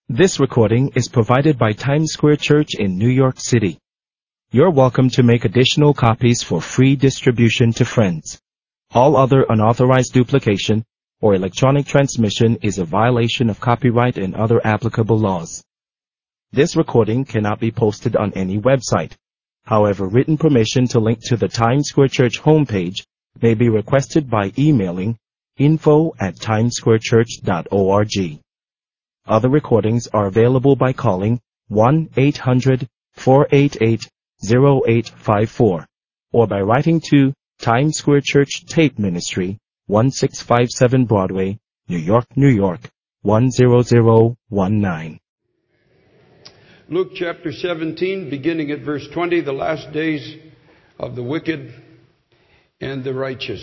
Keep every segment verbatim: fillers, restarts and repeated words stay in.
This recording is provided by Times Square Church in New York City. You're welcome to make additional copies for free distribution to friends. All other unauthorized duplication or electronic transmission is a violation of copyright and other applicable laws. This recording cannot be posted on any website. However, written permission to link to the Times Square Church homepage may be requested by emailing info at timessquarechurch dot org. Other recordings are available by calling one eight hundred four eight eight zero eight five four or by writing to Times Square Church Tape Ministry, one six five seven Broadway, New York, New York, one zero zero one nine. Luke chapter seventeen, beginning at verse twenty, the last days of the wicked and the righteous.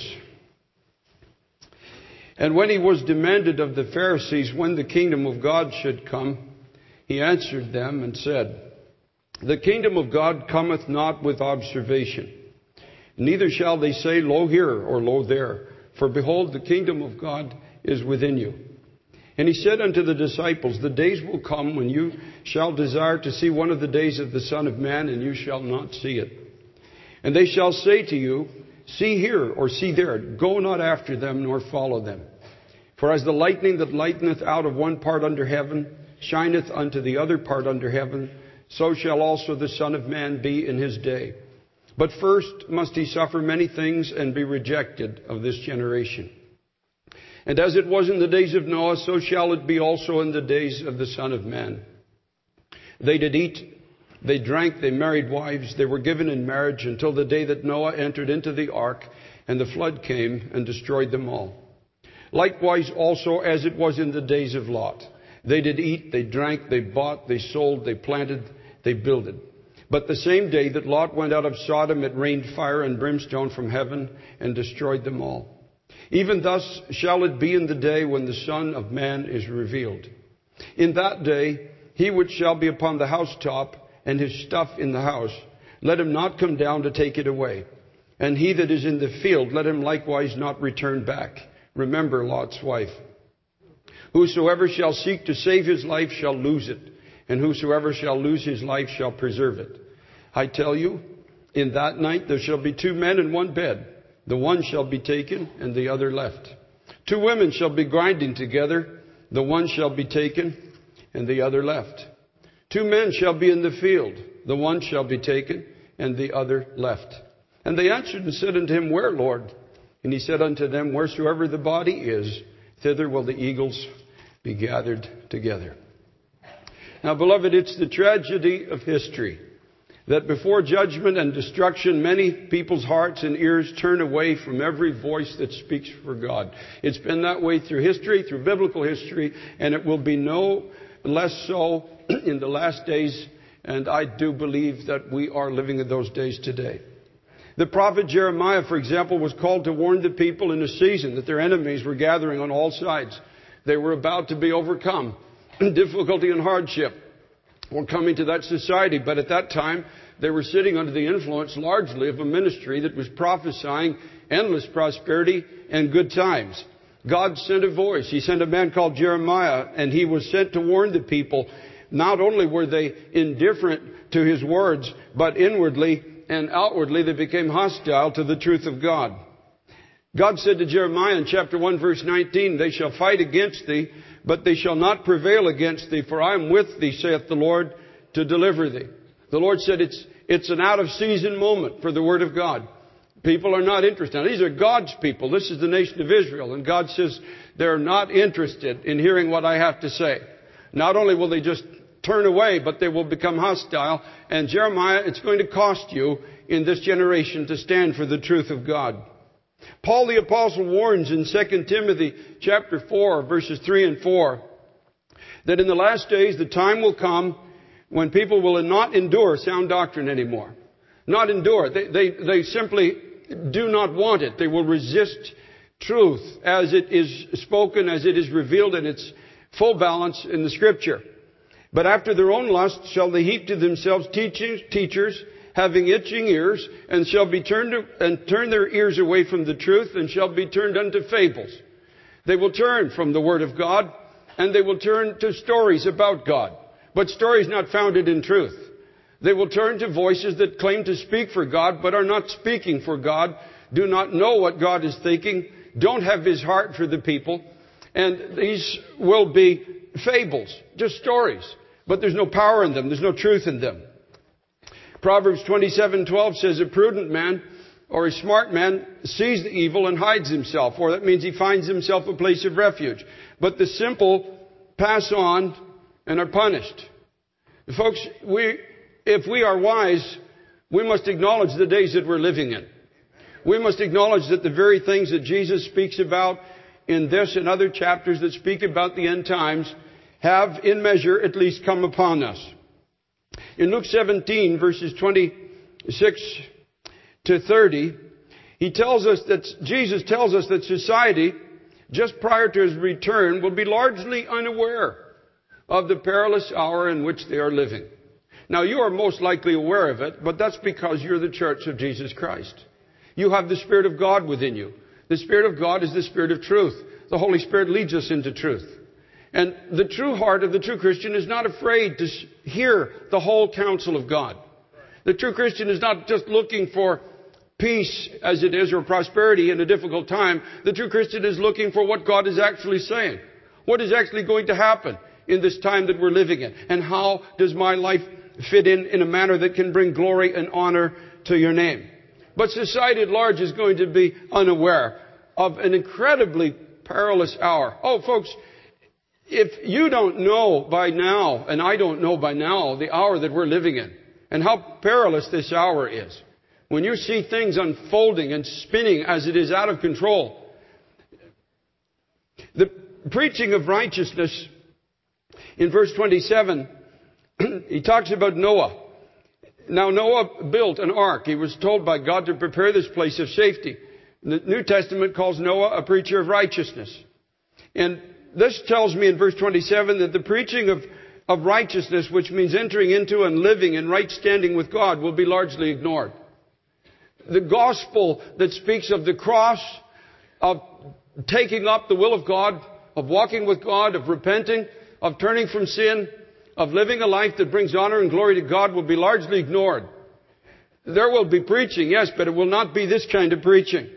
And when he was demanded of the Pharisees when the kingdom of God should come, he answered them and said, The kingdom of God cometh not with observation. Neither shall they say, Lo here, or Lo there. For behold, the kingdom of God is within you. And he said unto the disciples, The days will come when you shall desire to see one of the days of the Son of Man, and you shall not see it. And they shall say to you, See here, or see there. Go not after them, nor follow them. For as the lightning that lighteneth out of one part under heaven shineth unto the other part under heaven, so shall also the Son of Man be in his day. But first must he suffer many things and be rejected of this generation. And as it was in the days of Noah, so shall it be also in the days of the Son of Man. They did eat, they drank, they married wives, they were given in marriage until the day that Noah entered into the ark, and the flood came and destroyed them all. Likewise also as it was in the days of Lot. They did eat, they drank, they bought, they sold, they planted, they builded. But the same day that Lot went out of Sodom, it rained fire and brimstone from heaven and destroyed them all. Even thus shall it be in the day when the Son of Man is revealed. In that day, he which shall be upon the housetop and his stuff in the house, let him not come down to take it away. And he that is in the field, let him likewise not return back. Remember Lot's wife. Whosoever shall seek to save his life shall lose it, and whosoever shall lose his life shall preserve it. I tell you, in that night there shall be two men in one bed. The one shall be taken, and the other left. Two women shall be grinding together. The one shall be taken, and the other left. Two men shall be in the field. The one shall be taken, and the other left. And they answered and said unto him, Where, Lord? And he said unto them, Wheresoever the body is, thither will the eagles be gathered together. Now, beloved, it's the tragedy of history that before judgment and destruction, many people's hearts and ears turn away from every voice that speaks for God. It's been that way through history, through biblical history, and it will be no less so in the last days. And I do believe that we are living in those days today. The prophet Jeremiah, for example, was called to warn the people in a season that their enemies were gathering on all sides. They were about to be overcome. Difficulty and hardship were coming to that society. But at that time, they were sitting under the influence largely of a ministry that was prophesying endless prosperity and good times. God sent a voice. He sent a man called Jeremiah, and he was sent to warn the people. Not only were they indifferent to his words, but inwardly and outwardly they became hostile to the truth of God. God said to Jeremiah in chapter one verse nineteen, They shall fight against thee, but they shall not prevail against thee, for I am with thee, saith the Lord, to deliver thee. The Lord said it's, it's an out of season moment for the word of God. People are not interested. Now, these are God's people. This is the nation of Israel. And God says they're not interested in hearing what I have to say. Not only will they just turn away, but they will become hostile. And Jeremiah, it's going to cost you in this generation to stand for the truth of God. Paul the Apostle warns in Second Timothy chapter four, verses three and four, that in the last days the time will come when people will not endure sound doctrine anymore. Not endure. They, they, they simply do not want it. They will resist truth as it is spoken, as it is revealed in its full balance in the Scripture. But after their own lust shall they heap to themselves teachers, teachers having itching ears, and shall be turned to, and turn their ears away from the truth, and shall be turned unto fables. They will turn from the Word of God and they will turn to stories about God, but stories not founded in truth. They will turn to voices that claim to speak for God, but are not speaking for God, do not know what God is thinking, don't have His heart for the people, and these will be fables, just stories, but there's no power in them, there's no truth in them. Proverbs twenty-seven twelve says, a prudent man or a smart man sees the evil and hides himself, or that means he finds himself a place of refuge. But the simple pass on and are punished. Folks, we, if we are wise, we must acknowledge the days that we're living in. We must acknowledge that the very things that Jesus speaks about in this and other chapters that speak about the end times have, in measure, at least come upon us. In Luke seventeen, verses twenty-six to thirty, he tells us that, Jesus tells us that society, just prior to His return, will be largely unaware of the perilous hour in which they are living. Now, you are most likely aware of it, but that's because you're the church of Jesus Christ. You have the Spirit of God within you. The Spirit of God is the Spirit of truth. The Holy Spirit leads us into truth. And the true heart of the true Christian is not afraid to hear the whole counsel of God. The true Christian is not just looking for peace as it is, or prosperity in a difficult time. The true Christian is looking for what God is actually saying. What is actually going to happen in this time that we're living in? And how does my life fit in in a manner that can bring glory and honor to your name? But society at large is going to be unaware of an incredibly perilous hour. Oh, folks, if you don't know by now, and I don't know by now, the hour that we're living in, and how perilous this hour is, when you see things unfolding and spinning as it is out of control, the preaching of righteousness in verse twenty-seven, he talks about Noah. Now Noah built an ark. He was told by God to prepare this place of safety. The New Testament calls Noah a preacher of righteousness. And this tells me in verse twenty-seven that the preaching of, of righteousness, which means entering into and living in right standing with God, will be largely ignored. The gospel that speaks of the cross, of taking up the will of God, of walking with God, of repenting, of turning from sin, of living a life that brings honor and glory to God, will be largely ignored. There will be preaching, yes, but it will not be this kind of preaching.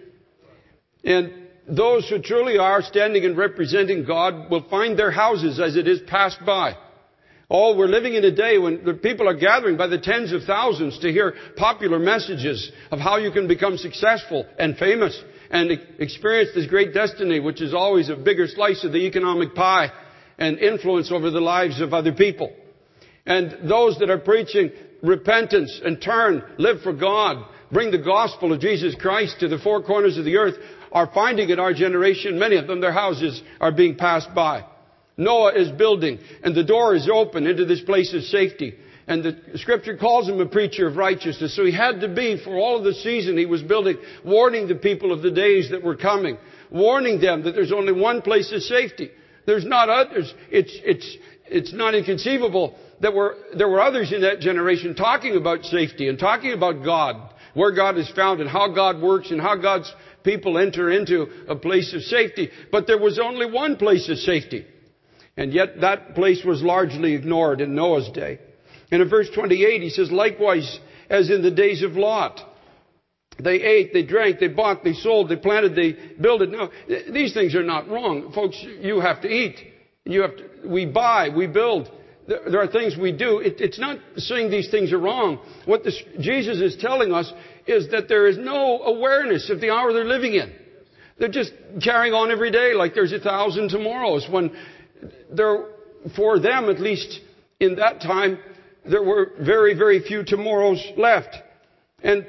And those who truly are standing and representing God will find their houses as it is passed by. Oh, we're living in a day when the people are gathering by the tens of thousands to hear popular messages of how you can become successful and famous and experience this great destiny, which is always a bigger slice of the economic pie and influence over the lives of other people. And those that are preaching repentance and turn, live for God, bring the gospel of Jesus Christ to the four corners of the earth, are finding in our generation, many of them, their houses are being passed by. Noah is building, and the door is open into this place of safety. And the Scripture calls him a preacher of righteousness. So he had to be, for all of the season he was building, warning the people of the days that were coming, warning them that there's only one place of safety. There's not others. It's, it's, it's not inconceivable that were, there were others in that generation talking about safety and talking about God, where God is found and how God works and how God's people enter into a place of safety. But there was only one place of safety. And yet that place was largely ignored in Noah's day. And in verse twenty-eight, he says, likewise as in the days of Lot. They ate, they drank, they bought, they sold, they planted, they builded. No, these things are not wrong. Folks, you have to eat. You have to, we buy, we build. There, there are things we do. It, it's not saying these things are wrong. What this, Jesus is telling us is that there is no awareness of the hour they're living in. They're just carrying on every day like there's a thousand tomorrows, when there, for them at least in that time, there were very, very few tomorrows left. And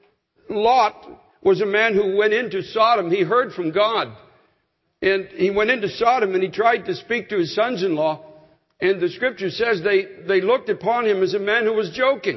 Lot was a man who went into Sodom. He heard from God. And he went into Sodom and he tried to speak to his sons-in-law. And the Scripture says they, they looked upon him as a man who was joking.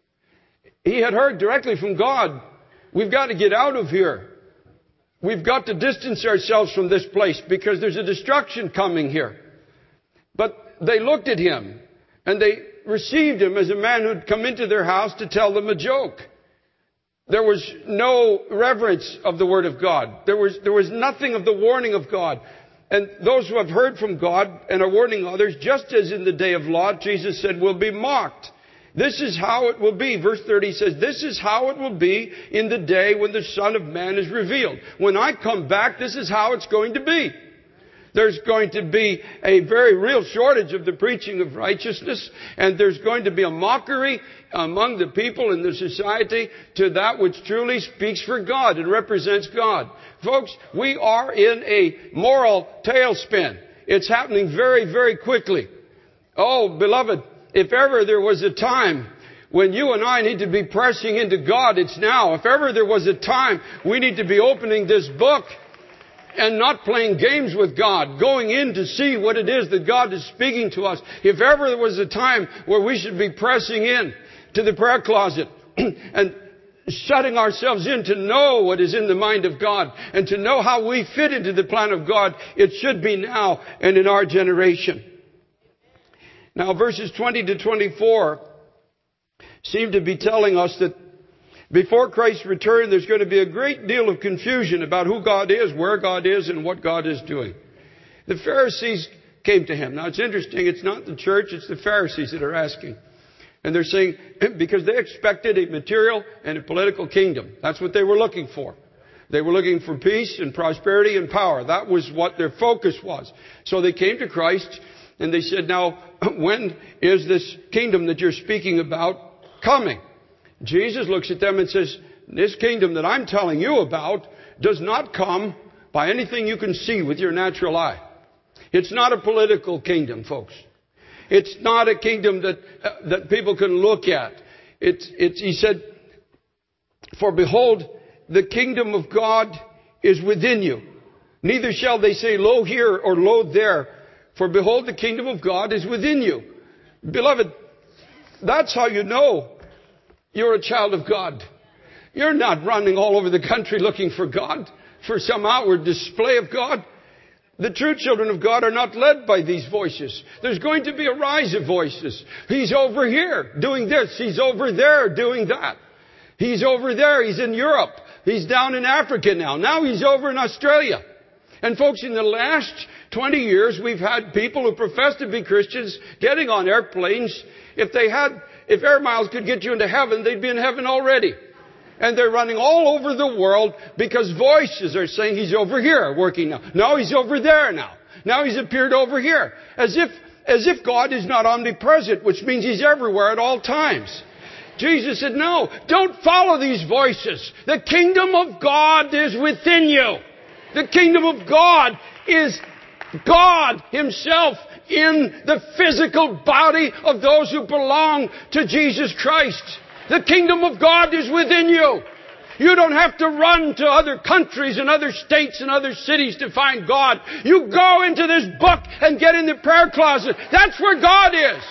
He had heard directly from God, we've got to get out of here. We've got to distance ourselves from this place because there's a destruction coming here. But they looked at him and they received him as a man who'd come into their house to tell them a joke. There was no reverence of the Word of God. There was, there was nothing of the warning of God. And those who have heard from God and are warning others, just as in the day of Lot, Jesus said, will be mocked. This is how it will be. Verse thirty says, this is how it will be in the day when the Son of Man is revealed. When I come back, this is how it's going to be. There's going to be a very real shortage of the preaching of righteousness, and there's going to be a mockery among the people in the society to that which truly speaks for God and represents God. Folks, we are in a moral tailspin. It's happening very, very quickly. Oh, beloved, if ever there was a time when you and I need to be pressing into God, it's now. If ever there was a time we need to be opening this book and not playing games with God, going in to see what it is that God is speaking to us. If ever there was a time where we should be pressing in to the prayer closet and shutting ourselves in to know what is in the mind of God and to know how we fit into the plan of God, it should be now and in our generation. Now, verses twenty to twenty-four seem to be telling us that before Christ's return, there's going to be a great deal of confusion about who God is, where God is, and what God is doing. The Pharisees came to him. Now, it's interesting. It's not the church. It's the Pharisees that are asking. And they're saying, because they expected a material and a political kingdom. That's what they were looking for. They were looking for peace and prosperity and power. That was what their focus was. So they came to Christ and they said, now, when is this kingdom that you're speaking about coming? Jesus looks at them and says, this kingdom that I'm telling you about does not come by anything you can see with your natural eye. It's not a political kingdom, folks. It's not a kingdom that uh, that people can look at. It's, it's, he said, for behold, the kingdom of God is within you. Neither shall they say, lo here or lo there. For behold, the kingdom of God is within you. Beloved, that's how you know you're a child of God. You're not running all over the country looking for God, for some outward display of God. The true children of God are not led by these voices. There's going to be a rise of voices. He's over here doing this. He's over there doing that. He's over there. He's in Europe. He's down in Africa now. Now he's over in Australia. And folks, in the last twenty years, we've had people who profess to be Christians getting on airplanes. If they had, if air miles could get you into heaven, they'd be in heaven already. And they're running all over the world because voices are saying he's over here working now. Now he's over there now. Now he's appeared over here. As if, as if God is not omnipresent, which means he's everywhere at all times. Jesus said, no, don't follow these voices. The kingdom of God is within you. The kingdom of God is God himself in the physical body of those who belong to Jesus Christ. The kingdom of God is within you. You don't have to run to other countries and other states and other cities to find God. You go into this book and get in the prayer closet. That's where God is.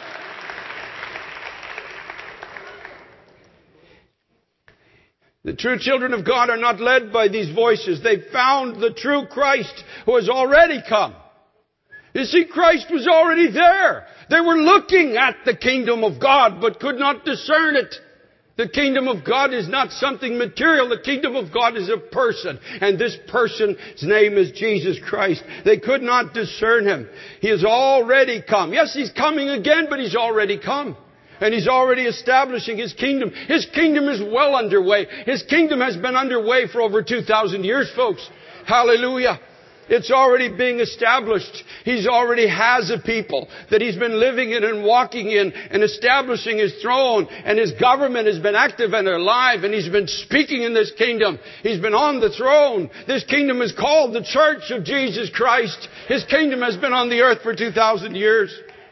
The true children of God are not led by these voices. They found the true Christ who has already come. You see, Christ was already there. They were looking at the kingdom of God, but could not discern it. The kingdom of God is not something material. The kingdom of God is a person. And this person's name is Jesus Christ. They could not discern him. He has already come. Yes, he's coming again, but he's already come. And he's already establishing his kingdom. His kingdom is well underway. His kingdom has been underway for over two thousand years, folks. Hallelujah. It's already being established. He's already has a people that he's been living in and walking in and establishing his throne. And his government has been active and alive. And he's been speaking in this kingdom. He's been on the throne. This kingdom is called the Church of Jesus Christ. His kingdom has been on the earth for two thousand years.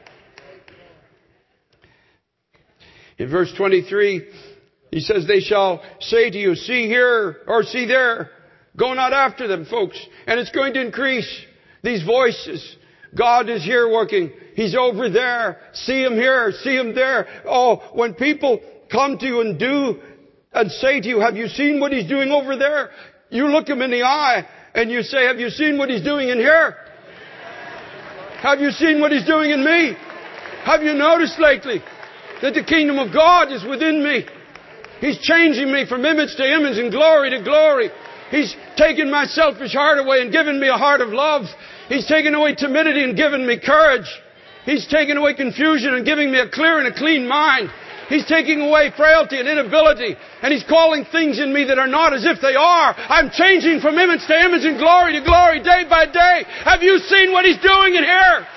In verse twenty-three, he says, they shall say to you, see here or see there. Go not after them, folks. And it's going to increase. These voices. God is here working. He's over there. See him here. See him there. Oh, when people come to you and do and say to you, have you seen what he's doing over there? You look him in the eye and you say, have you seen what he's doing in here? Have you seen what he's doing in me? Have you noticed lately that the kingdom of God is within me? He's changing me from image to image and glory to glory. He's taken my selfish heart away and given me a heart of love. He's taken away timidity and given me courage. He's taken away confusion and giving me a clear and a clean mind. He's taking away frailty and inability. And He's calling things in me that are not as if they are. I'm changing from image to image and glory to glory day by day. Have you seen what He's doing in here?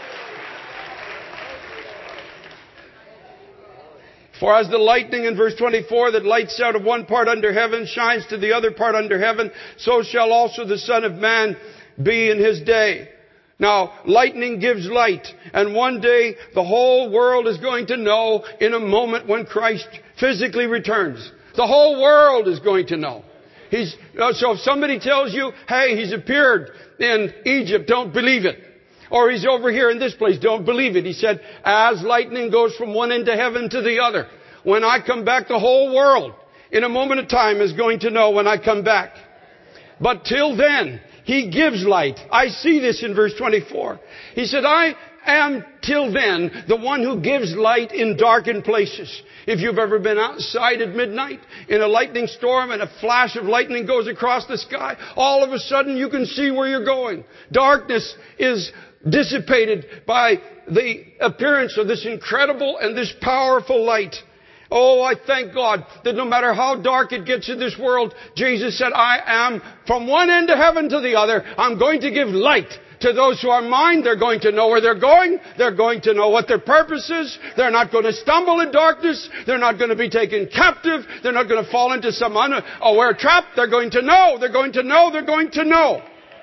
For as the lightning in verse twenty-four that lights out of one part under heaven shines to the other part under heaven, so shall also the Son of Man be in His day. Now, lightning gives light, and one day the whole world is going to know in a moment when Christ physically returns. The whole world is going to know. He's, so if somebody tells you, hey, He's appeared in Egypt, don't believe it. Or He's over here in this place, don't believe it. He said, as lightning goes from one end of heaven to the other, when I come back, the whole world in a moment of time is going to know when I come back. But till then, He gives light. I see this in verse twenty-four. He said, I am till then the one who gives light in darkened places. If you've ever been outside at midnight in a lightning storm and a flash of lightning goes across the sky, all of a sudden you can see where you're going. Darkness is dissipated by the appearance of this incredible and this powerful light. Oh, I thank God that no matter how dark it gets in this world, Jesus said, I am from one end of heaven to the other. I'm going to give light to those who are mine. They're going to know where they're going. They're going to know what their purpose is. They're not going to stumble in darkness. They're not going to be taken captive. They're not going to fall into some unaware trap. They're going to know. They're going to know. They're going to know.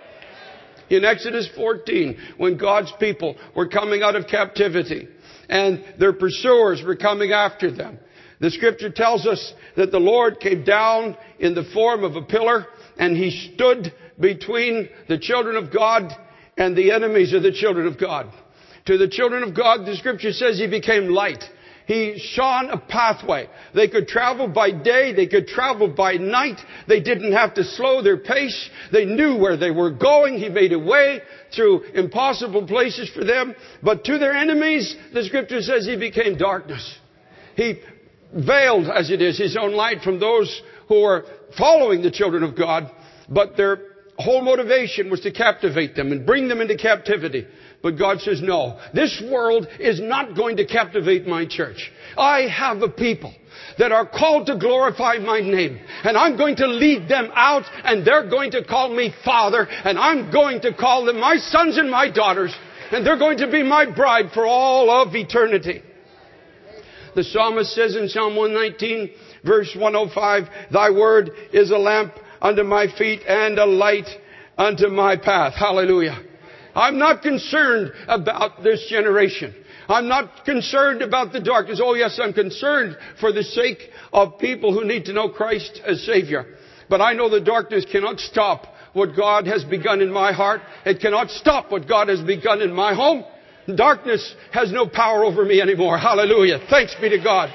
In Exodus fourteen, when God's people were coming out of captivity and their pursuers were coming after them, the scripture tells us that the Lord came down in the form of a pillar and He stood between the children of God and the enemies of the children of God. To the children of God, the scripture says He became light. He shone a pathway. They could travel by day. They could travel by night. They didn't have to slow their pace. They knew where they were going. He made a way through impossible places for them. But to their enemies, the scripture says He became darkness. He veiled, as it is, His own light from those who were following the children of God. But their whole motivation was to captivate them and bring them into captivity. But God says, no, this world is not going to captivate my church. I have a people that are called to glorify my name. And I'm going to lead them out, and they're going to call me Father, and I'm going to call them my sons and my daughters, and they're going to be my bride for all of eternity. The psalmist says in Psalm one nineteen, verse one oh five, Thy word is a lamp unto my feet and a light unto my path. Hallelujah. I'm not concerned about this generation. I'm not concerned about the darkness. Oh yes, I'm concerned for the sake of people who need to know Christ as Savior. But I know the darkness cannot stop what God has begun in my heart. It cannot stop what God has begun in my home. Darkness has no power over me anymore. Hallelujah. Thanks be to God.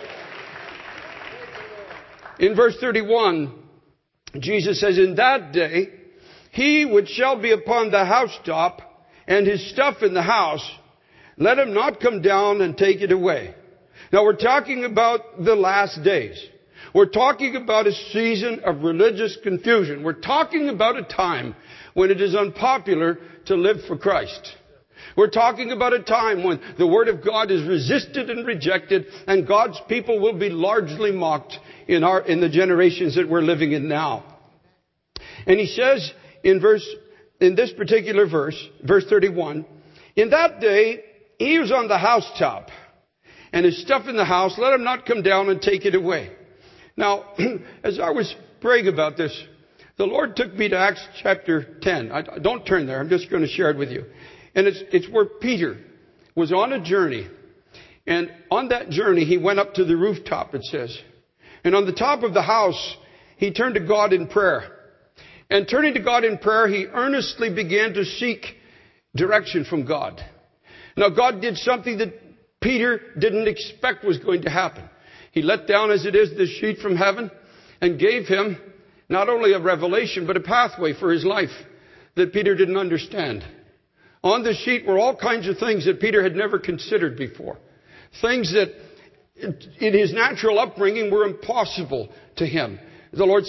In verse thirty-one, Jesus says, in that day, he which shall be upon the housetop and his stuff in the house, let him not come down and take it away. Now we're talking about the last days. We're talking about a season of religious confusion. We're talking about a time when it is unpopular to live for Christ. We're talking about a time when the Word of God is resisted and rejected, and God's people will be largely mocked in our, in the generations that we're living in now. And he says in verse, in this particular verse, verse thirty-one, in that day, he was on the housetop and his stuff in the house, let him not come down and take it away. Now, as I was praying about this, the Lord took me to Acts chapter ten. I, don't turn there. I'm just going to share it with you. And it's, it's where Peter was on a journey. And on that journey, he went up to the rooftop, it says. And on the top of the house, he turned to God in prayer. And turning to God in prayer, he earnestly began to seek direction from God. Now, God did something that Peter didn't expect was going to happen. He let down, as it is, the sheet from heaven and gave him not only a revelation, but a pathway for his life that Peter didn't understand. On the sheet were all kinds of things that Peter had never considered before. Things that in his natural upbringing were impossible to him. The Lord said,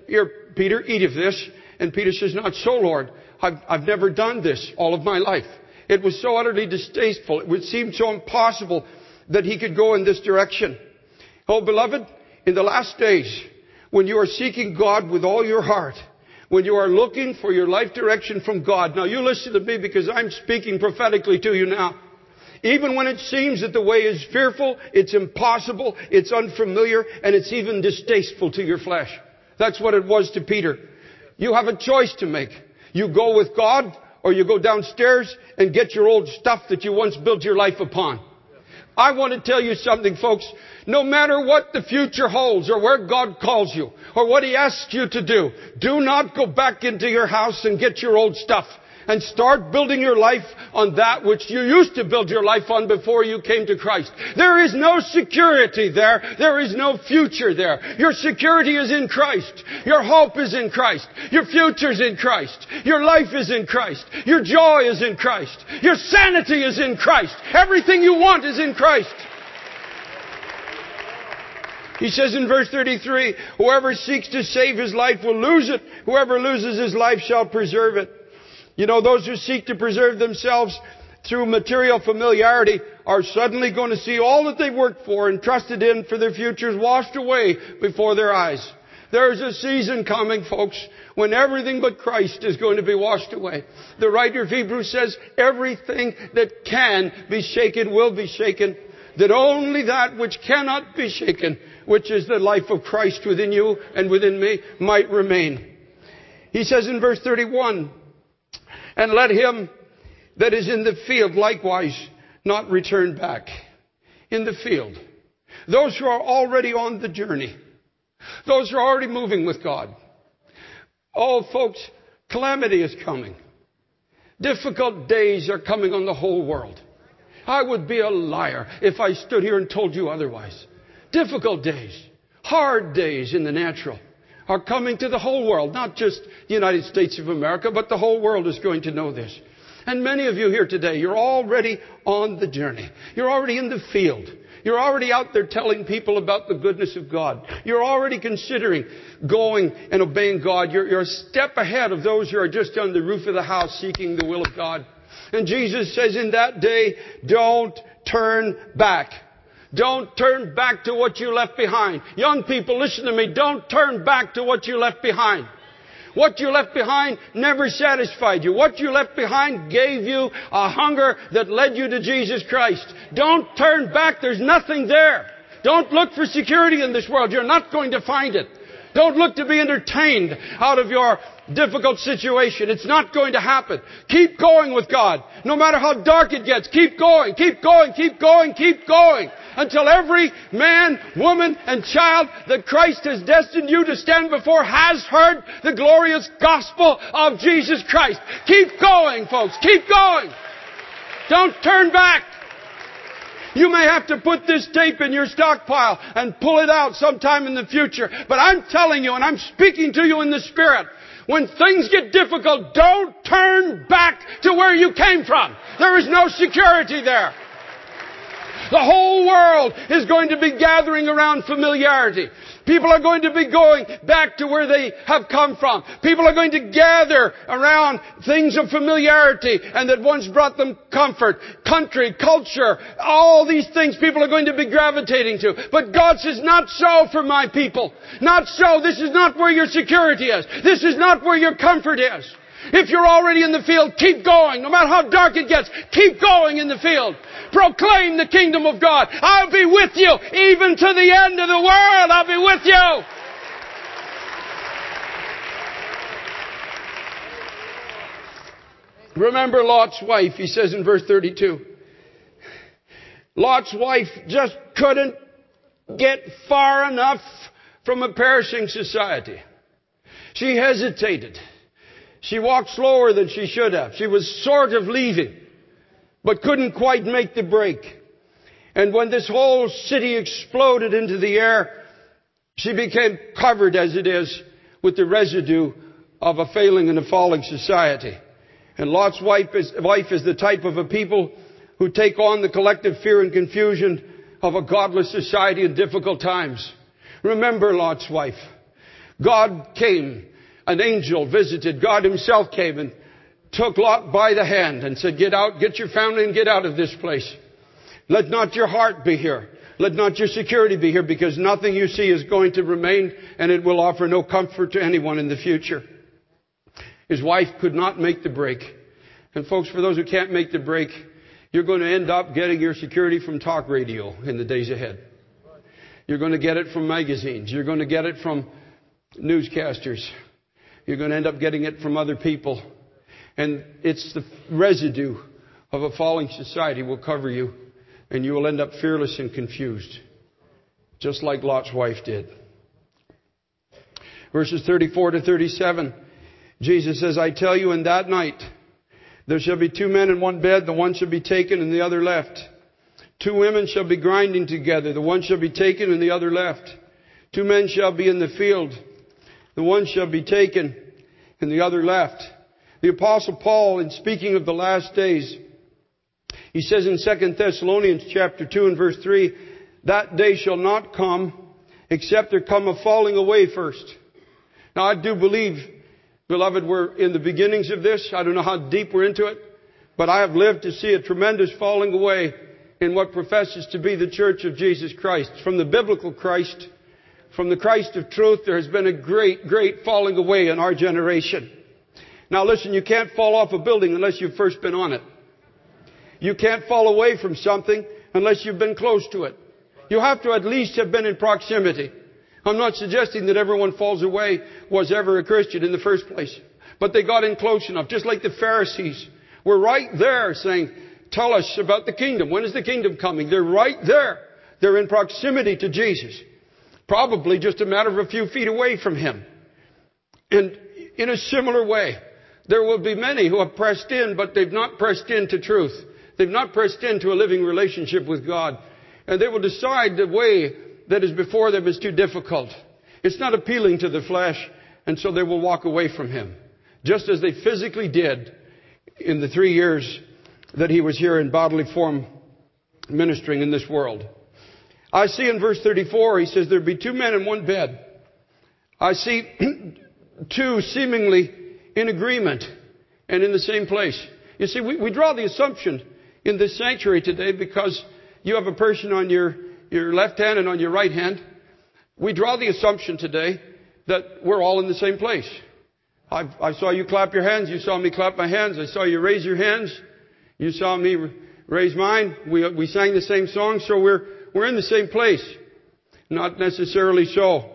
here, Peter, eat of this. And Peter says, not so, Lord. I've, I've never done this all of my life. It was so utterly distasteful. It would seem so impossible that he could go in this direction. Oh, beloved, in the last days, when you are seeking God with all your heart, when you are looking for your life direction from God. Now you listen to me because I'm speaking prophetically to you now. Even when it seems that the way is fearful, it's impossible, it's unfamiliar, and it's even distasteful to your flesh. That's what it was to Peter. You have a choice to make. You go with God, or you go downstairs and get your old stuff that you once built your life upon. I want to tell you something, folks. No matter what the future holds or where God calls you or what He asks you to do, do not go back into your house and get your old stuff and start building your life on that which you used to build your life on before you came to Christ. There is no security there. There is no future there. Your security is in Christ. Your hope is in Christ. Your future is in Christ. Your life is in Christ. Your joy is in Christ. Your sanity is in Christ. Everything you want is in Christ. He says in verse thirty-three, whoever seeks to save his life will lose it. Whoever loses his life shall preserve it. You know, those who seek to preserve themselves through material familiarity are suddenly going to see all that they've worked for and trusted in for their futures washed away before their eyes. There's a season coming, folks, when everything but Christ is going to be washed away. The writer of Hebrews says everything that can be shaken will be shaken. That only that which cannot be shaken, which is the life of Christ within you and within me, might remain. He says in verse thirty-one, and let him that is in the field likewise not return back. In the field. Those who are already on the journey. Those who are already moving with God. Oh, folks, calamity is coming. Difficult days are coming on the whole world. I would be a liar if I stood here and told you otherwise. Difficult days, hard days in the natural are coming to the whole world. Not just the United States of America, but the whole world is going to know this. And many of you here today, you're already on the journey. You're already in the field. You're already out there telling people about the goodness of God. You're already considering going and obeying God. You're, you're a step ahead of those who are just on the roof of the house seeking the will of God. And Jesus says in that day, don't turn back. Don't turn back to what you left behind. Young people, listen to me. Don't turn back to what you left behind. What you left behind never satisfied you. What you left behind gave you a hunger that led you to Jesus Christ. Don't turn back. There's nothing there. Don't look for security in this world. You're not going to find it. Don't look to be entertained out of your difficult situation. It's not going to happen. Keep going with God. No matter how dark it gets, keep going, keep going, keep going, keep going. Until every man, woman, and child that Christ has destined you to stand before has heard the glorious gospel of Jesus Christ. Keep going, folks. Keep going. Don't turn back. You may have to put this tape in your stockpile and pull it out sometime in the future. But I'm telling you, and I'm speaking to you in the Spirit, when things get difficult, don't turn back to where you came from. There is no security there. The whole world is going to be gathering around familiarity. People are going to be going back to where they have come from. People are going to gather around things of familiarity and that once brought them comfort. Country, culture, all these things people are going to be gravitating to. But God says, not so for my people. Not so. This is not where your security is. This is not where your comfort is. If you're already in the field, keep going. No matter how dark it gets, keep going in the field. Proclaim the kingdom of God. I'll be with you even to the end of the world. I'll be with you. Remember Lot's wife, he says in verse thirty-two. Lot's wife just couldn't get far enough from a perishing society. She hesitated. She walked slower than she should have. She was sort of leaving, but couldn't quite make the break. And when this whole city exploded into the air, she became covered, as it is, with the residue of a failing and a falling society. And Lot's wife is, wife is the type of a people who take on the collective fear and confusion of a godless society in difficult times. Remember Lot's wife. God came, an angel visited, God himself came and took Lot by the hand and said, get out, get your family and get out of this place. Let not your heart be here. Let not your security be here, because nothing you see is going to remain, and it will offer no comfort to anyone in the future. His wife could not make the break. And folks, for those who can't make the break, you're going to end up getting your security from talk radio in the days ahead. You're going to get it from magazines. You're going to get it from newscasters. You're going to end up getting it from other people. And it's the residue of a falling society will cover you, and you will end up fearless and confused, just like Lot's wife did. Verses thirty-four to thirty-seven, Jesus says, I tell you, in that night there shall be two men in one bed, the one shall be taken and the other left. Two women shall be grinding together, the one shall be taken and the other left. Two men shall be in the field, the one shall be taken and the other left. The Apostle Paul, in speaking of the last days, he says in Second Thessalonians chapter two and verse three, that day shall not come except there come a falling away first. Now I do believe, beloved, we're in the beginnings of this. I don't know how deep we're into it, but I have lived to see a tremendous falling away in what professes to be the Church of Jesus Christ. From the biblical Christ, from the Christ of truth, there has been a great, great falling away in our generation. Now listen, you can't fall off a building unless you've first been on it. You can't fall away from something unless you've been close to it. You have to at least have been in proximity. I'm not suggesting that everyone falls away was ever a Christian in the first place. But they got in close enough, just like the Pharisees were right there saying, tell us about the kingdom. When is the kingdom coming? They're right there. They're in proximity to Jesus. Probably just a matter of a few feet away from Him. And in a similar way, there will be many who have pressed in, but they've not pressed into truth. They've not pressed into a living relationship with God. And they will decide the way that is before them is too difficult. It's not appealing to the flesh, and so they will walk away from Him. Just as they physically did in the three years that He was here in bodily form ministering in this world. I see in verse thirty-four, He says, there be two men in one bed. I see two seemingly in agreement and in the same place. You see, we, we draw the assumption in this sanctuary today, because you have a person on your, your left hand and on your right hand. We draw the assumption today that we're all in the same place. I, I saw you clap your hands. You saw me clap my hands. I saw you raise your hands. You saw me raise mine. We, we sang the same song. So we're, we're in the same place. Not necessarily so.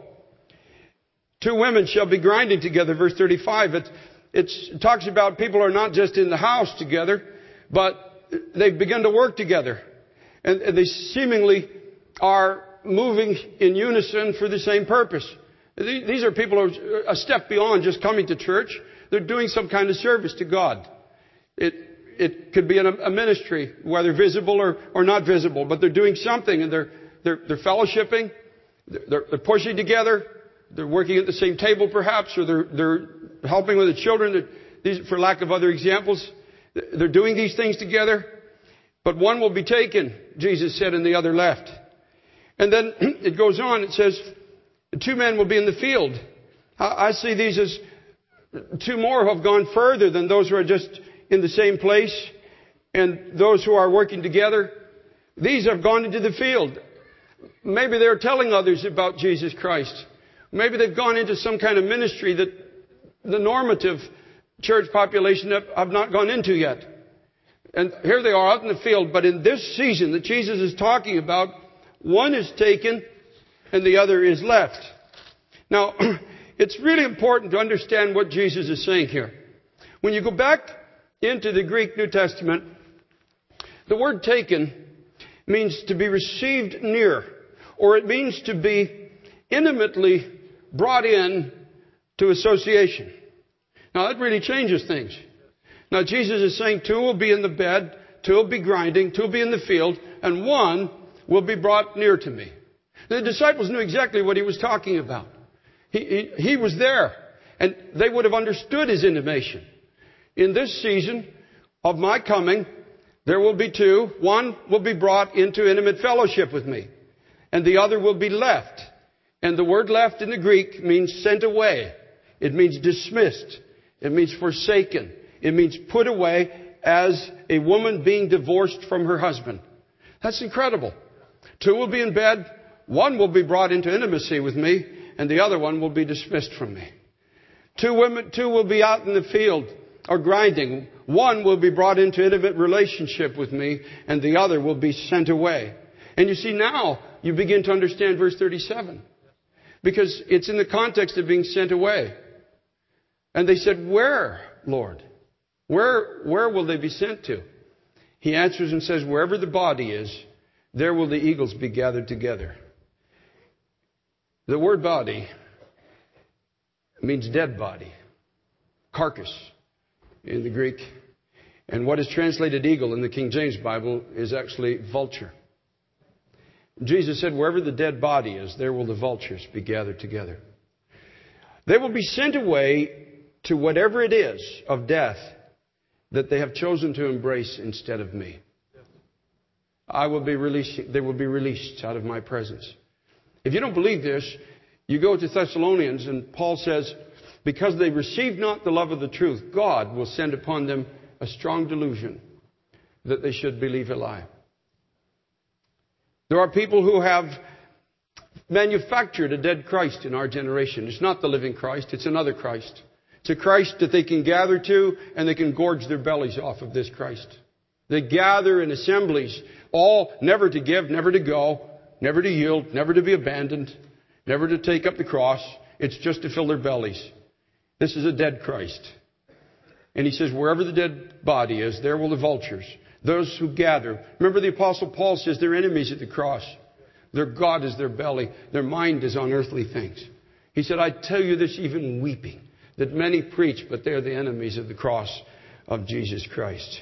Two women shall be grinding together, verse thirty-five. It, it's, it talks about people are not just in the house together, but they've begun to work together. And, and they seemingly are moving in unison for the same purpose. These are people who are a step beyond just coming to church. They're doing some kind of service to God. It, it could be in a, a ministry, whether visible or, or not visible, but they're doing something, and they're, they're, they're fellowshipping. They're, they're pushing together. They're working at the same table, perhaps, or they're, they're helping with the children. These, for lack of other examples, they're doing these things together. But one will be taken, Jesus said, and the other left. And then it goes on. It says, two men will be in the field. I, I see these as two more who have gone further than those who are just in the same place and those who are working together. These have gone into the field. Maybe they're telling others about Jesus Christ. Maybe they've gone into some kind of ministry that the normative church population have, have not gone into yet. And here they are out in the field. But in this season that Jesus is talking about, one is taken and the other is left. Now, it's really important to understand what Jesus is saying here. When you go back into the Greek New Testament, the word taken means to be received near, or it means to be intimately brought in to association. Now that really changes things. Now Jesus is saying two will be in the bed, two will be grinding, two will be in the field, and one will be brought near to me. The disciples knew exactly what He was talking about. He, he, he was there, and they would have understood His intimation. In this season of my coming, there will be two. One will be brought into intimate fellowship with me, and the other will be left. And the word left in the Greek means sent away. It means dismissed. It means forsaken. It means put away as a woman being divorced from her husband. That's incredible. Two will be in bed. One will be brought into intimacy with me, and the other one will be dismissed from me. Two women, two will be out in the field or grinding. One will be brought into intimate relationship with me, and the other will be sent away. And you see, now you begin to understand verse thirty-seven. Because it's in the context of being sent away. And they said, where, Lord? Where, where will they be sent to? He answers and says, wherever the body is, there will the eagles be gathered together. The word body means dead body. Carcass in the Greek. And what is translated eagle in the King James Bible is actually vulture. Jesus said, wherever the dead body is, there will the vultures be gathered together. They will be sent away to whatever it is of death that they have chosen to embrace instead of me. I will be released, they will be released out of my presence. If you don't believe this, you go to Thessalonians and Paul says, because they received not the love of the truth, God will send upon them a strong delusion that they should believe a lie. There are people who have manufactured a dead Christ in our generation. It's not the living Christ, it's another Christ. It's a Christ that they can gather to, and they can gorge their bellies off of this Christ. They gather in assemblies, all never to give, never to go, never to yield, never to be abandoned, never to take up the cross. It's just to fill their bellies. This is a dead Christ. And he says, wherever the dead body is, there will the vultures. Those who gather. Remember the Apostle Paul says they're enemies at the cross. Their God is their belly. Their mind is on earthly things. He said, I tell you this even weeping, that many preach, but they're the enemies of the cross of Jesus Christ.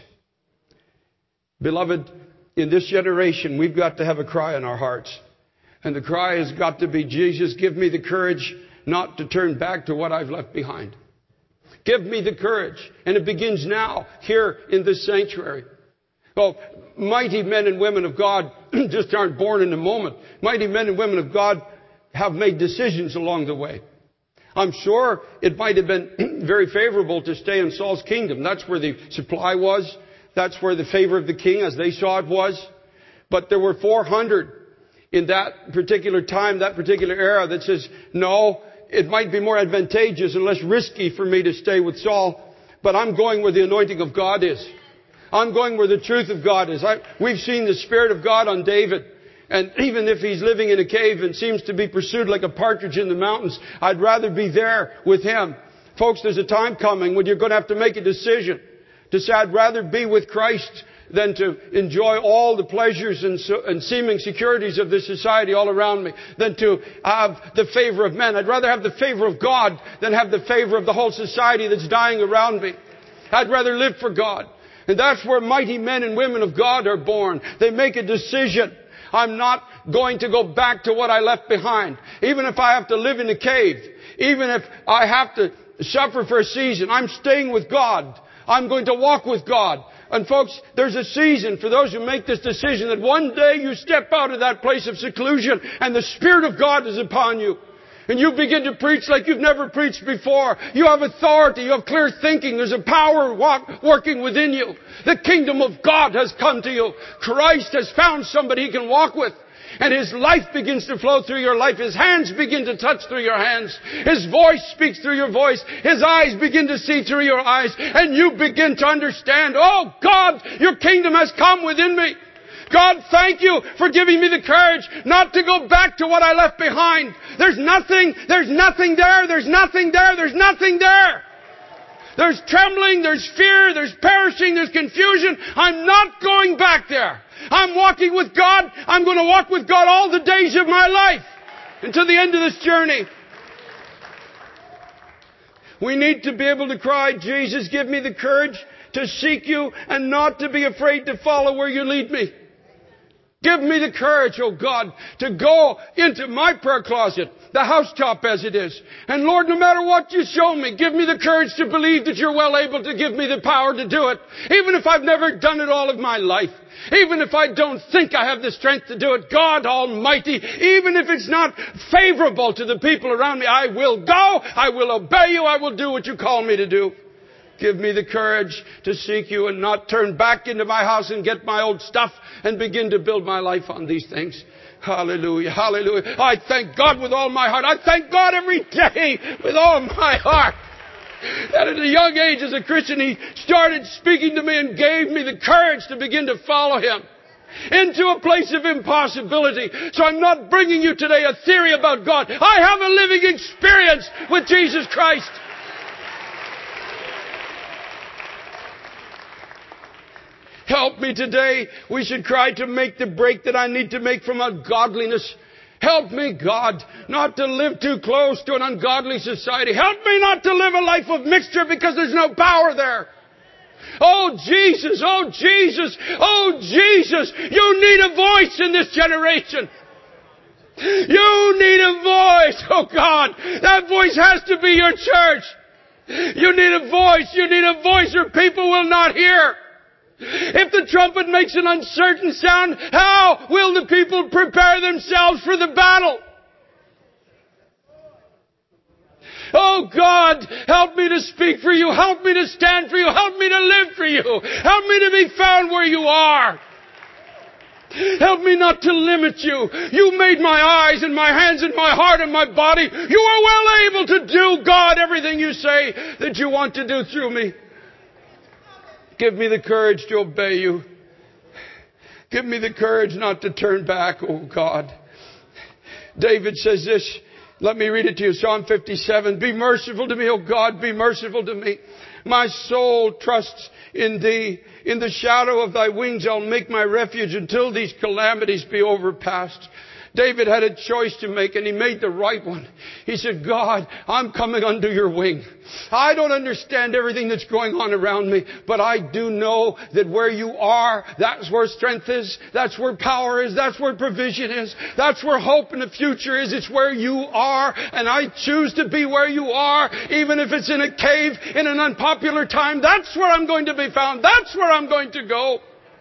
Beloved, in this generation, we've got to have a cry in our hearts. And the cry has got to be, Jesus, give me the courage not to turn back to what I've left behind. Give me the courage. And it begins now, here in this sanctuary. Oh, mighty men and women of God just aren't born in a moment. Mighty men and women of God have made decisions along the way. I'm sure it might have been very favorable to stay in Saul's kingdom. That's where the supply was. That's where the favor of the king, as they saw it, was. But there were four hundred in that particular time, that particular era, that says, no, it might be more advantageous and less risky for me to stay with Saul, but I'm going where the anointing of God is. I'm going where the truth of God is. I, we've seen the Spirit of God on David. And even if he's living in a cave and seems to be pursued like a partridge in the mountains, I'd rather be there with him. Folks, there's a time coming when you're going to have to make a decision to say, I'd rather be with Christ than to enjoy all the pleasures and, so, and seeming securities of this society all around me, than to have the favor of men. I'd rather have the favor of God than have the favor of the whole society that's dying around me. I'd rather live for God. And that's where mighty men and women of God are born. They make a decision. I'm not going to go back to what I left behind. Even if I have to live in a cave. Even if I have to suffer for a season. I'm staying with God. I'm going to walk with God. And folks, there's a season for those who make this decision that one day you step out of that place of seclusion and the Spirit of God is upon you. And you begin to preach like you've never preached before. You have authority. You have clear thinking. There's a power walk, working within you. The kingdom of God has come to you. Christ has found somebody he can walk with. And His life begins to flow through your life. His hands begin to touch through your hands. His voice speaks through your voice. His eyes begin to see through your eyes. And you begin to understand, oh God, your kingdom has come within me. God, thank you for giving me the courage not to go back to what I left behind. There's nothing, there's nothing there, there's nothing there, there's nothing there. There's trembling, there's fear, there's perishing, there's confusion. I'm not going back there. I'm walking with God. I'm going to walk with God all the days of my life until the end of this journey. We need to be able to cry, Jesus, give me the courage to seek you and not to be afraid to follow where you lead me. Give me the courage, oh God, to go into my prayer closet, the housetop as it is. And Lord, no matter what you show me, give me the courage to believe that you're well able to give me the power to do it. Even if I've never done it all of my life. Even if I don't think I have the strength to do it. God Almighty, even if it's not favorable to the people around me, I will go, I will obey you, I will do what you call me to do. Give me the courage to seek you and not turn back into my house and get my old stuff and begin to build my life on these things. Hallelujah, hallelujah. I thank God with all my heart. I thank God every day with all my heart. That at a young age as a Christian, He started speaking to me and gave me the courage to begin to follow Him into a place of impossibility. So I'm not bringing you today a theory about God. I have a living experience with Jesus Christ. Help me today. We should cry to make the break that I need to make from ungodliness. Help me, God, not to live too close to an ungodly society. Help me not to live a life of mixture because there's no power there. Oh, Jesus, oh, Jesus, oh, Jesus, you need a voice in this generation. You need a voice, oh God. That voice has to be your church. You need a voice. You need a voice or people will not hear. If the trumpet makes an uncertain sound, how will the people prepare themselves for the battle? Oh God, help me to speak for you. Help me to stand for you. Help me to live for you. Help me to be found where you are. Help me not to limit you. You made my eyes and my hands and my heart and my body. You are well able to do, God, everything you say that you want to do through me. Give me the courage to obey you. Give me the courage not to turn back, oh God. David says this. Let me read it to you. Psalm fifty-seven. Be merciful to me, O God. Be merciful to me. My soul trusts in thee. In the shadow of thy wings I'll make my refuge until these calamities be overpassed. David had a choice to make and he made the right one. He said, God, I'm coming under your wing. I don't understand everything that's going on around me, but I do know that where you are, that's where strength is. That's where power is. That's where provision is. That's where hope in the future is. It's where you are. And I choose to be where you are, even if it's in a cave in an unpopular time. That's where I'm going to be found. That's where I'm going to go.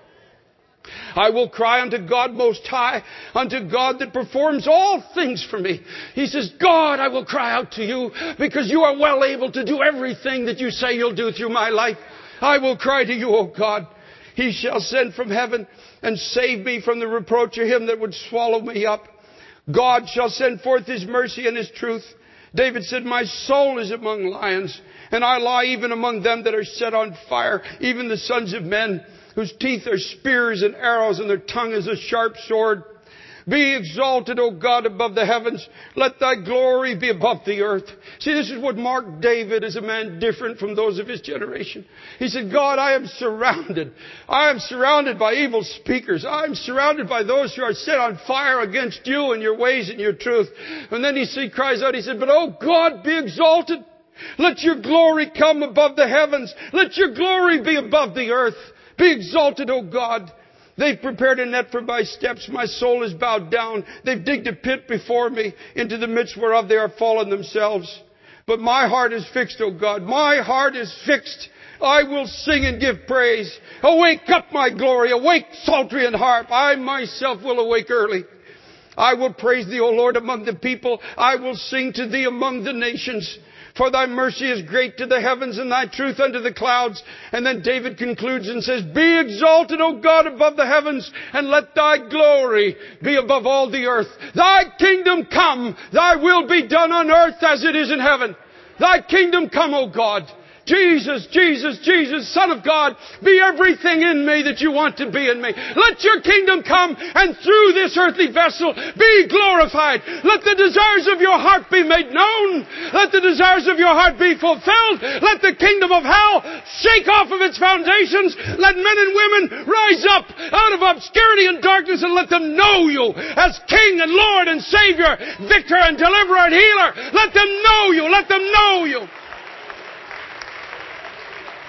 I will cry unto God Most High, unto God that performs all things for me. He says, God, I will cry out to you because you are well able to do everything that you say you'll do through my life. I will cry to you, O God. He shall send from heaven and save me from the reproach of him that would swallow me up. God shall send forth his mercy and his truth. David said, my soul is among lions, and I lie even among them that are set on fire, even the sons of men, whose teeth are spears and arrows, and their tongue is a sharp sword. Be exalted, O God, above the heavens. Let thy glory be above the earth. See, this is what marked David as a man different from those of his generation. He said, God, I am surrounded. I am surrounded by evil speakers. I am surrounded by those who are set on fire against you and your ways and your truth. And then he, he cries out, he said, but oh God, be exalted. Let your glory come above the heavens. Let your glory be above the earth. Be exalted, O God. They've prepared a net for my steps. My soul is bowed down. They've digged a pit before me, into the midst whereof they are fallen themselves. But my heart is fixed, O God. My heart is fixed. I will sing and give praise. Awake up, my glory. Awake, psaltery and harp. I myself will awake early. I will praise thee, O Lord, among the people. I will sing to thee among the nations. For thy mercy is great to the heavens, and thy truth unto the clouds. And then David concludes and says, be exalted, O God, above the heavens, and let thy glory be above all the earth. Thy kingdom come, thy will be done on earth as it is in heaven. Thy kingdom come, O God. Jesus, Jesus, Jesus, Son of God, be everything in me that you want to be in me. Let your kingdom come, and through this earthly vessel be glorified. Let the desires of your heart be made known. Let the desires of your heart be fulfilled. Let the kingdom of hell shake off of its foundations. Let men and women rise up out of obscurity and darkness and let them know you as King and Lord and Savior, Victor and Deliverer and Healer. Let them know you. Let them know you.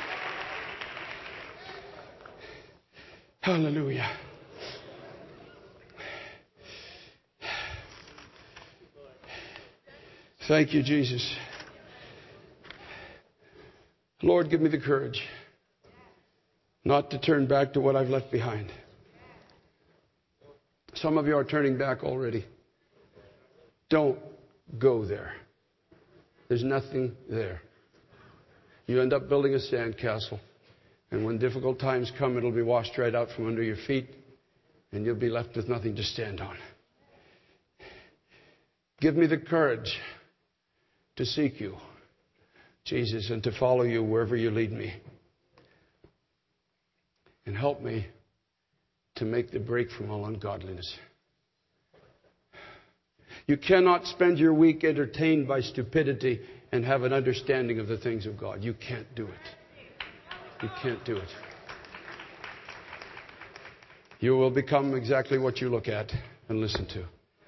Hallelujah. Thank you, Jesus. Lord, give me the courage not to turn back to what I've left behind. Some of you are turning back already. Don't go there. There's nothing there. You end up building a sandcastle, and when difficult times come, it'll be washed right out from under your feet, and you'll be left with nothing to stand on. Give me the courage to seek you, Jesus, and to follow you wherever you lead me. And help me to make the break from all ungodliness. You cannot spend your week entertained by stupidity and have an understanding of the things of God. You can't do it. You can't do it. You will become exactly what you look at and listen to.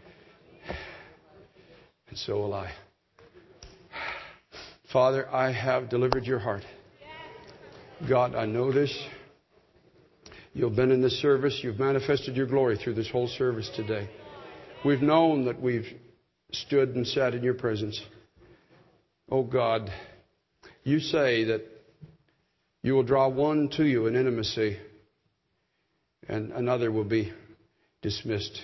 And so will I. Father, I have delivered your heart. God, I know this. You've been in this service. You've manifested your glory through this whole service today. We've known that we've stood and sat in your presence. Oh God, you say that you will draw one to you in intimacy and another will be dismissed.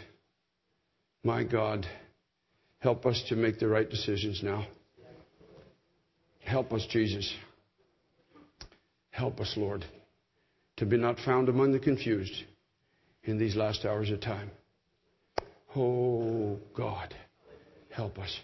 My God, help us to make the right decisions now. Help us, Jesus. Help us, Lord, to be not found among the confused in these last hours of time. Oh, God, help us.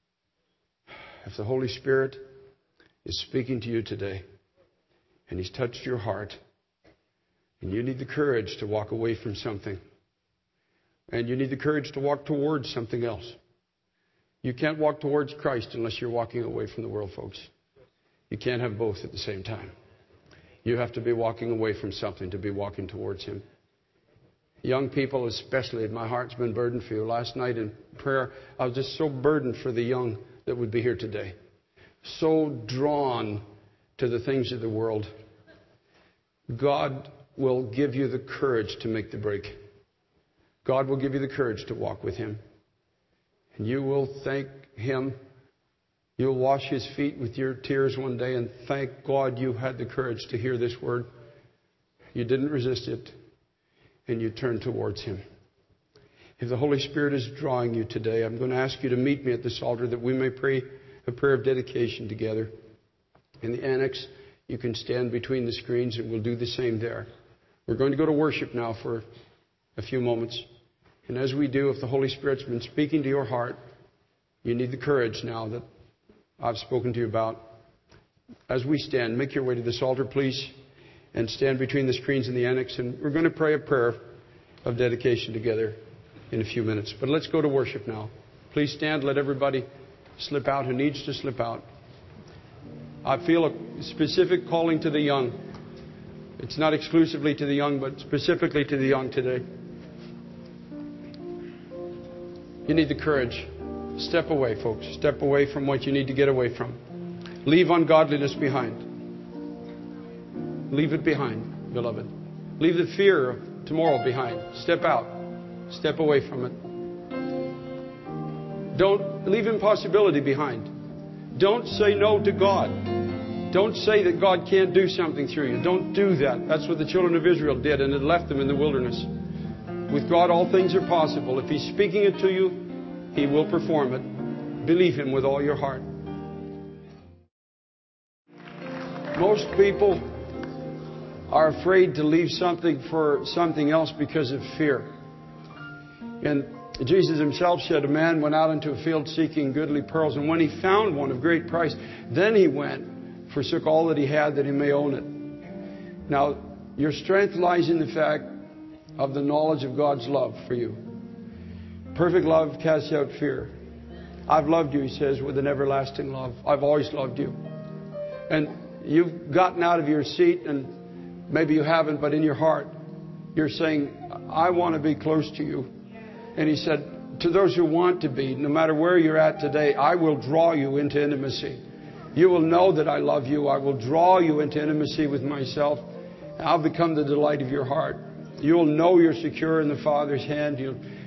If the Holy Spirit is speaking to you today and He's touched your heart and you need the courage to walk away from something and you need the courage to walk towards something else. You can't walk towards Christ unless you're walking away from the world, folks. You can't have both at the same time. You have to be walking away from something to be walking towards Him. Young people especially, my heart's been burdened for you. Last night in prayer, I was just so burdened for the young that would be here today. So drawn to the things of the world. God will give you the courage to make the break. God will give you the courage to walk with Him. And you will thank Him. You'll wash His feet with your tears one day and thank God you had the courage to hear this word. You didn't resist it. And you turn towards Him. If the Holy Spirit is drawing you today, I'm going to ask you to meet me at this altar that we may pray a prayer of dedication together. In the annex, you can stand between the screens and we'll do the same there. We're going to go to worship now for a few moments. And as we do, if the Holy Spirit's been speaking to your heart, you need the courage now that I've spoken to you about. As we stand, make your way to this altar, please. And stand between the screens in the annex. And we're going to pray a prayer of dedication together in a few minutes. But let's go to worship now. Please stand. Let everybody slip out who needs to slip out. I feel a specific calling to the young. It's not exclusively to the young, but specifically to the young today. You need the courage. Step away, folks. Step away from what you need to get away from. Leave ungodliness behind. Leave it behind, beloved. Leave the fear of tomorrow behind. Step out. Step away from it. Don't leave impossibility behind. Don't say no to God. Don't say that God can't do something through you. Don't do that. That's what the children of Israel did, and it left them in the wilderness. With God, all things are possible. If He's speaking it to you, He will perform it. Believe Him with all your heart. Most people are afraid to leave something for something else because of fear. And Jesus Himself said, a man went out into a field seeking goodly pearls, and when he found one of great price, then he went, forsook all that he had that he may own it. Now, your strength lies in the fact of the knowledge of God's love for you. Perfect love casts out fear. I've loved you, He says, with an everlasting love. I've always loved you. And you've gotten out of your seat, and maybe you haven't, but in your heart, you're saying, I want to be close to you. And He said, to those who want to be, no matter where you're at today, I will draw you into intimacy. You will know that I love you. I will draw you into intimacy with myself. I'll become the delight of your heart. You'll know you're secure in the Father's hand. You'll,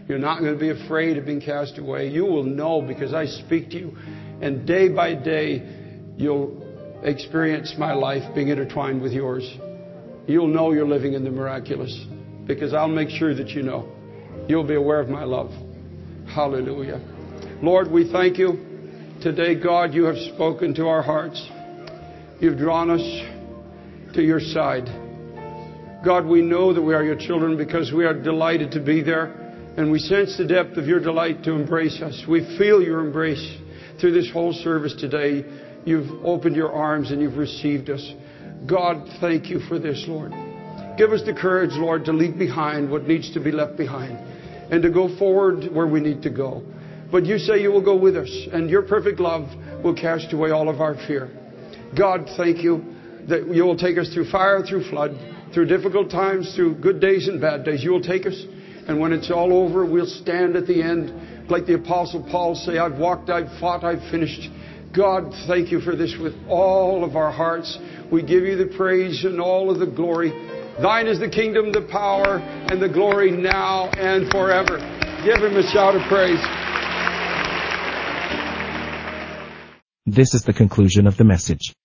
You're not going to be afraid of being cast away. You will know because I speak to you. And day by day, you'll experience my life being intertwined with yours. You'll know you're living in the miraculous because I'll make sure that you know. You'll be aware of my love. Hallelujah. Lord, we thank you. Today, God, you have spoken to our hearts. You've drawn us to your side. God, we know that we are your children because we are delighted to be there. And we sense the depth of your delight to embrace us. We feel your embrace through this whole service today. You've opened your arms and you've received us. God, thank you for this, Lord. Give us the courage, Lord, to leave behind what needs to be left behind and to go forward where we need to go. But you say you will go with us and your perfect love will cast away all of our fear. God, thank you that you will take us through fire, through flood, through difficult times, through good days and bad days. You will take us. And when it's all over, we'll stand at the end like the Apostle Paul say, I've walked, I've fought, I've finished. God, thank you for this with all of our hearts. We give you the praise and all of the glory. Thine is the kingdom, the power, and the glory now and forever. Give him a shout of praise. This is the conclusion of the message.